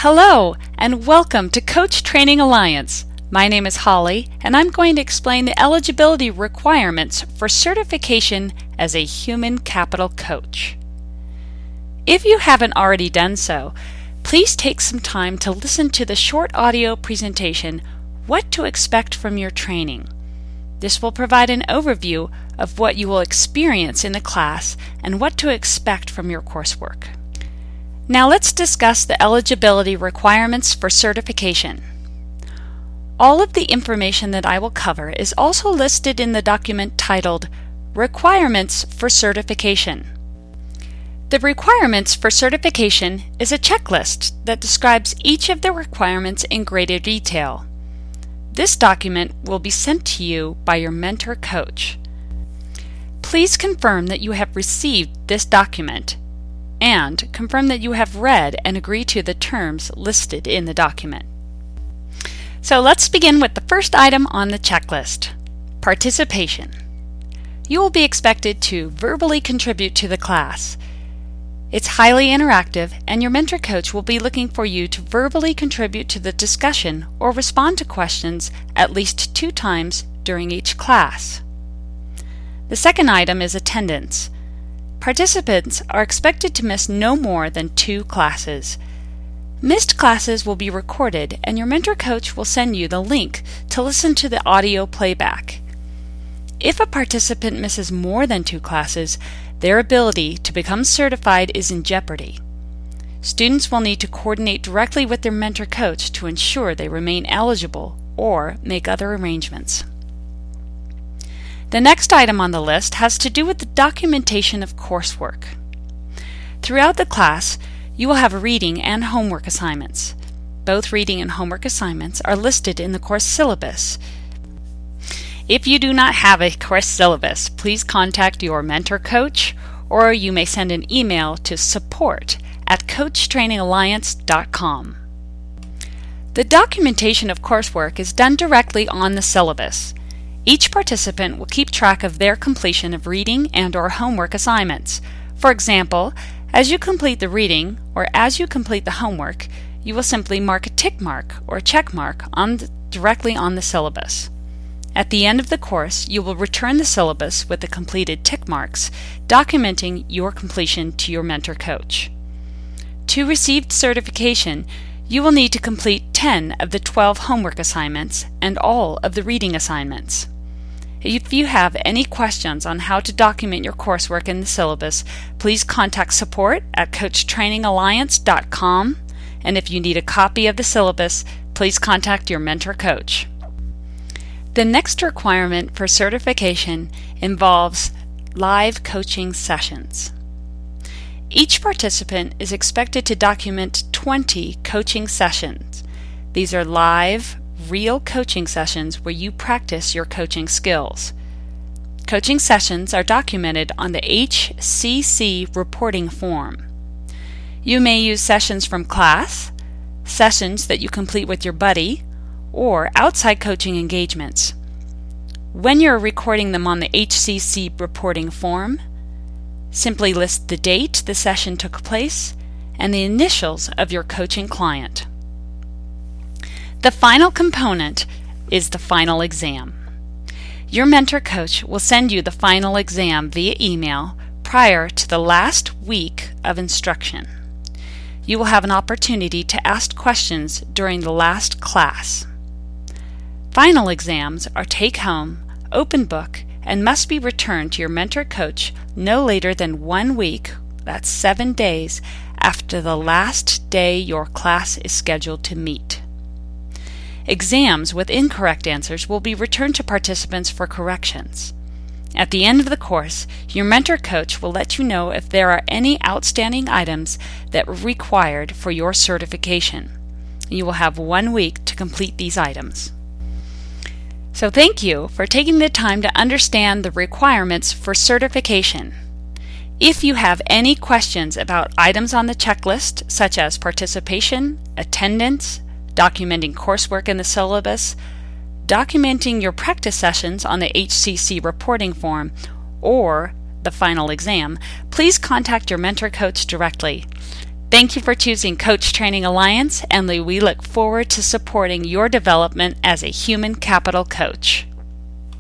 Hello, and welcome to Coach Training Alliance. My name is Holly, and I'm going to explain the eligibility requirements for certification as a human capital coach. If you haven't already done so, please take some time to listen to the short audio presentation, What to Expect from Your Training. This will provide an overview of what you will experience in the class and what to expect from your coursework. Now let's discuss the eligibility requirements for certification. All of the information that I will cover is also listed in the document titled Requirements for Certification. The requirements for certification is a checklist that describes each of the requirements in greater detail. This document will be sent to you by your mentor coach. Please confirm that you have received this document and confirm that you have read and agree to the terms listed in the document. So let's begin with the first item on the checklist, participation. You will be expected to verbally contribute to the class. It's highly interactive, and your mentor coach will be looking for you to verbally contribute to the discussion or respond to questions at least 2 times during each class. The second item is attendance. Participants are expected to miss no more than 2 classes. Missed classes will be recorded, and your mentor coach will send you the link to listen to the audio playback. If a participant misses more than 2 classes, their ability to become certified is in jeopardy. Students will need to coordinate directly with their mentor coach to ensure they remain eligible or make other arrangements. The next item on the list has to do with the documentation of coursework. Throughout the class, you will have reading and homework assignments. Both reading and homework assignments are listed in the course syllabus. If you do not have a course syllabus, please contact your mentor coach, or you may send an email to support@coachtrainingalliance.com. The documentation of coursework is done directly on the syllabus. Each participant will keep track of their completion of reading and/or homework assignments. For example, as you complete the reading or as you complete the homework, you will simply mark a tick mark or check mark directly on the syllabus. At the end of the course, you will return the syllabus with the completed tick marks, documenting your completion to your mentor coach. To receive certification, you will need to complete 10 of the 12 homework assignments and all of the reading assignments. If you have any questions on how to document your coursework in the syllabus, please contact support@coachtrainingalliance.com, and if you need a copy of the syllabus, please contact your mentor coach. The next requirement for certification involves live coaching sessions. Each participant is expected to document 20 coaching sessions. These are live, real coaching sessions where you practice your coaching skills. Coaching sessions are documented on the HCC reporting form. You may use sessions from class, sessions that you complete with your buddy, or outside coaching engagements. When you're recording them on the HCC reporting form, simply list the date the session took place and the initials of your coaching client. The final component is the final exam. Your mentor coach will send you the final exam via email prior to the last week of instruction. You will have an opportunity to ask questions during the last class. Final exams are take-home, open book, and must be returned to your mentor coach no later than 1 week, that's 7 days, after the last day your class is scheduled to meet. Exams with incorrect answers will be returned to participants for corrections. At the end of the course, your mentor coach will let you know if there are any outstanding items that are required for your certification. You will have 1 week to complete these items. So thank you for taking the time to understand the requirements for certification. If you have any questions about items on the checklist, such as participation, attendance, documenting coursework in the syllabus, documenting your practice sessions on the HCC reporting form, or the final exam, please contact your mentor coach directly. Thank you for choosing Coach Training Alliance, and we look forward to supporting your development as a human capital coach.